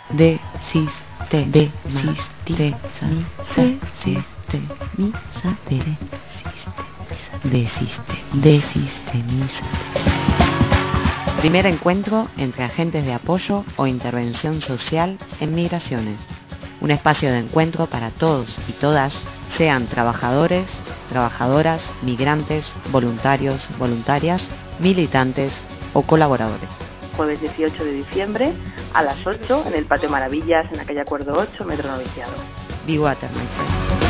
Primer encuentro entre agentes de apoyo o intervención social en migraciones. Un espacio de encuentro para todos y todas, sean trabajadores, trabajadoras, migrantes, voluntarios, voluntarias, militantes o colaboradores. Jueves 18 de diciembre a las 8 en el Patio Maravillas, en la calle Acuerdo 8, Metro Noviciado. Be Water, my friend.